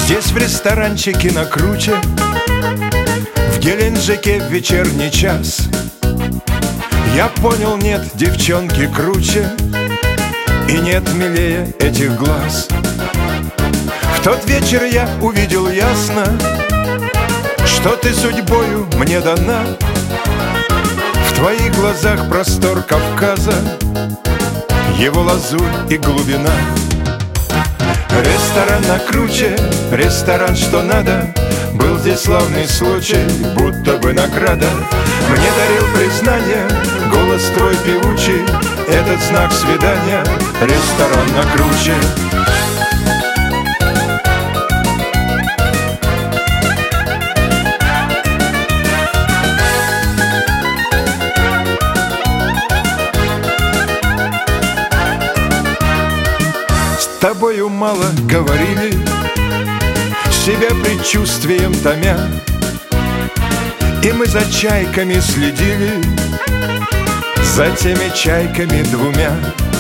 Здесь в ресторанчике на Круче, в Геленджике в вечерний час. Я понял, нет девчонки круче и нет милее этих глаз. В тот вечер я увидел ясно, что ты судьбою мне дана. В твоих глазах простор Кавказа, его лазурь и глубина. Ресторан на Круче, ресторан что надо. Был здесь славный случай, будто бы награда. Мне дарил признание голос твой певучий, этот знак свидания. Ресторан на Круче. С тобою мало говорили, себя предчувствием томя, и мы за чайками следили, за теми чайками двумя.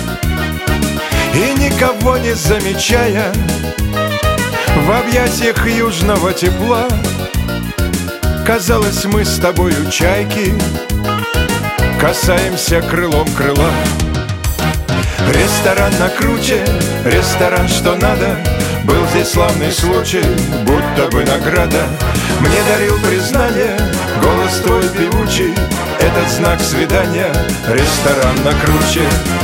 И никого не замечая, в объятиях южного тепла, казалось, мы с тобою чайки касаемся крылом крыла. Ресторан на Круче, ресторан что надо. Был здесь славный случай, будто бы награда. Мне дарил признание голос твой певучий, этот знак свидания. Ресторан на Круче.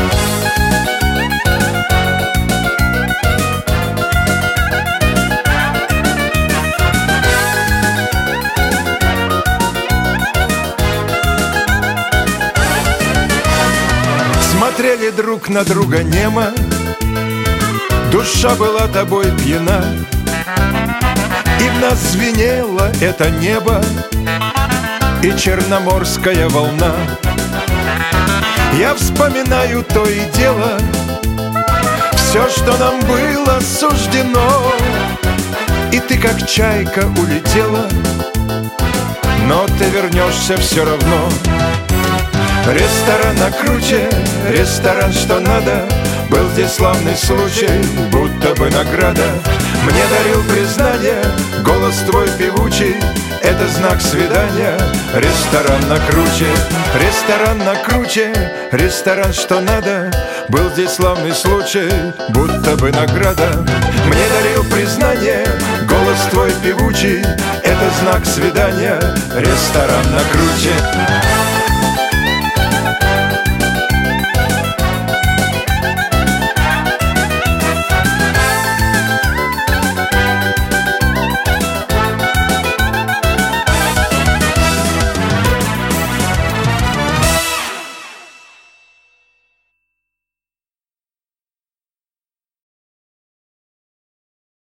Смотрели друг на друга немо, душа была тобой пьяна, и в нас звенело это небо и черноморская волна. Я вспоминаю то и дело, все, что нам было суждено, и ты как чайка улетела, но ты вернешься все равно. Ресторан на Круче, ресторан что надо. Был здесь славный случай, будто бы награда. Мне дарил признание голос твой певучий, это знак свидания. Ресторан на Круче, ресторан на Круче, ресторан что надо. Был здесь славный случай, будто бы награда. Мне дарил признание голос твой певучий, это знак свидания. Ресторан на Круче.